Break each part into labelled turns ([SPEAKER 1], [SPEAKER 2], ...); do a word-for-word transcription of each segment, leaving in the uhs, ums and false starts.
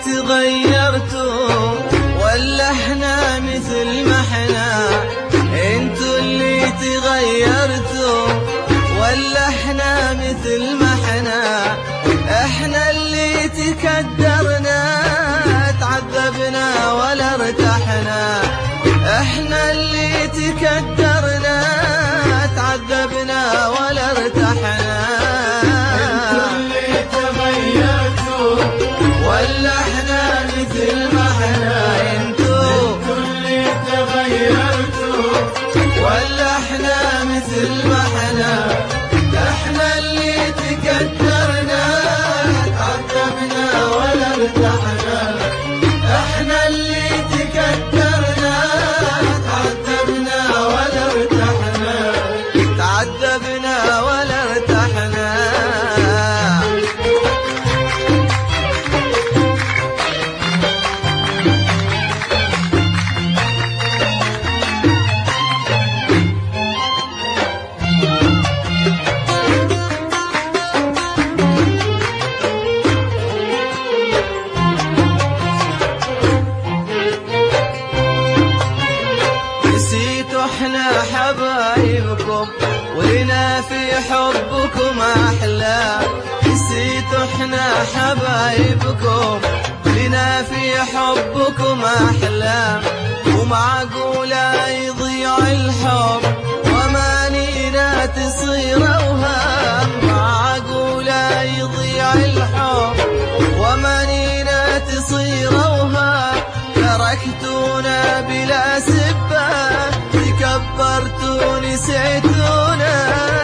[SPEAKER 1] تغيرتوا ولا احنا مثل ما احنا؟ انتوا اللي تغيرتوا ولا احنا مثل ما احنا؟ احنا اللي تكدرنا تعذبنا ولا ارتحنا، احنا اللي تكدرنا تعذبنا ولا ارتحنا.
[SPEAKER 2] انتوا اللي تغيرتوا
[SPEAKER 1] ولا احنا مثل ما احنا؟ انتوا
[SPEAKER 2] اللي تغيرتوا
[SPEAKER 1] ولا احنا مثل ما احنا؟ احنا اللي تكدرنا تعذبنا ولا ارتحنا، احنا اللي تكدرنا تعذبنا ولا ارتحنا، تعذبنا ولا ارتحنا. احنا حبايبكم ولنا في حبكم احلى، نسيتوا احنا حبايبكم لنا في حبكم احلى، ومعقولة يضيع الحب وامانينا تصير اوهام، معقولة يضيع الحب وامانينا تصير اوهام، تركتونا بلا سبة كبرتوا نسيتونا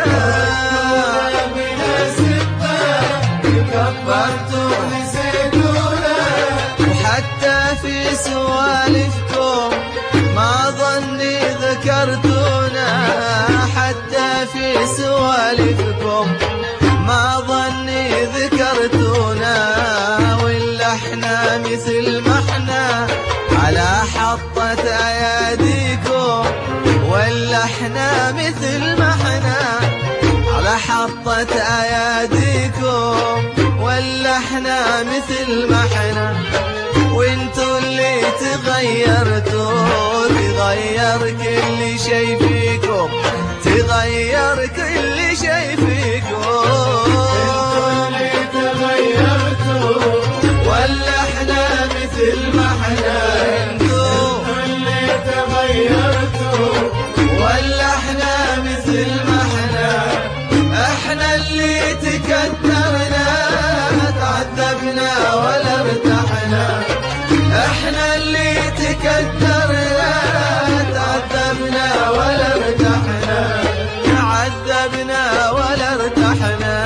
[SPEAKER 2] بلا سبة كبرتوا نسيتونا،
[SPEAKER 1] وحتى في سوالفكم ما ظني ذكرتونا، حتى في سوالفكم ما ظني ذكرتونا، ولا احنا مثل ما احنا على حطة اياديكم، ولا احنا مثل ما احنا على حطة اياديكم، ولا احنا مثل ما احنا؟ وانتوا اللي تغيرتوا تغير كل شي فيكم، تغير كل شي فيكم.
[SPEAKER 2] انتوا اللي تغيرتوا
[SPEAKER 1] ولا احنا مثل ما احنا؟ انتوا
[SPEAKER 2] اللي تغيرتوا
[SPEAKER 1] ولا احنا مثل ما احنا؟ احنا اللي تكدرنا تعذبنا ولا ارتحنا، احنا اللي تكدرنا تعذبنا ولا ارتحنا، تعذبنا ولا ارتحنا.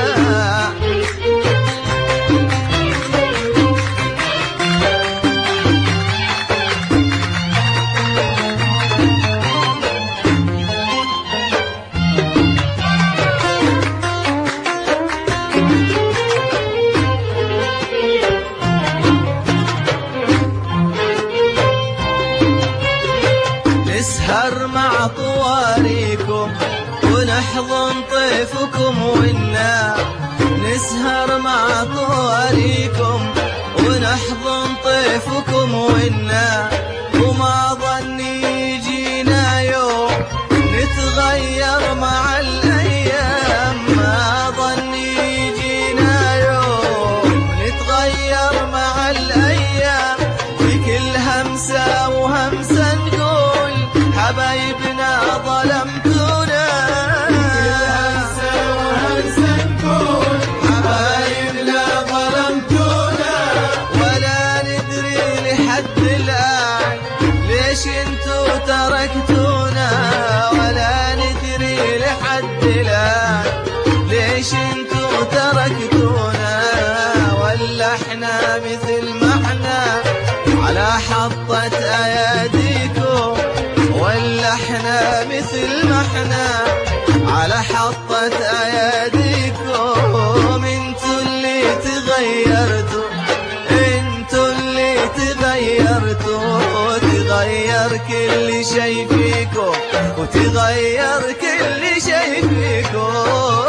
[SPEAKER 1] نسهر مع طواريكم ونحضن طيفكم ونا، نسهر مع طواريكم ونحضن طيفكم ونا، وما ظني يجينا يوم نتغير مع الأيام، ما ظني يجينا يوم نتغير مع الأيام، في كل همسة وهمسة نقول حبايبنا ظلمتونا،
[SPEAKER 2] همسة وهمسة نقول
[SPEAKER 1] حبايبنا ظلمتونا، ولا ندري لحد الآن ليش انتو تركتونا، ولا ندري لحد الآن ليش انتو تركتونا، ولا احنا مثل ما احنا على حطة اياديكم، ولا احنا مثل ما احنا على حطة اياديكم. انتوا اللي تغيرتوا انتوا اللي تغيرتوا تغير كل شي فيكم، وتغير كل شي فيكم.